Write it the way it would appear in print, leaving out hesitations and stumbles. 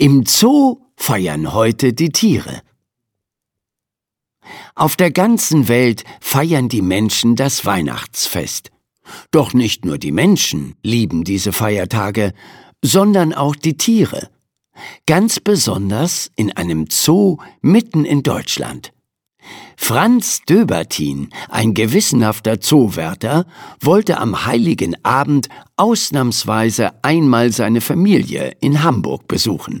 Im Zoo feiern heute die Tiere. Auf der ganzen Welt feiern die Menschen das Weihnachtsfest. Doch nicht nur die Menschen lieben diese Feiertage, sondern auch die Tiere. Ganz besonders in einem Zoo mitten in Deutschland. Franz Döbertin, ein gewissenhafter Zoowärter, wollte am Heiligen Abend ausnahmsweise einmal seine Familie in Hamburg besuchen.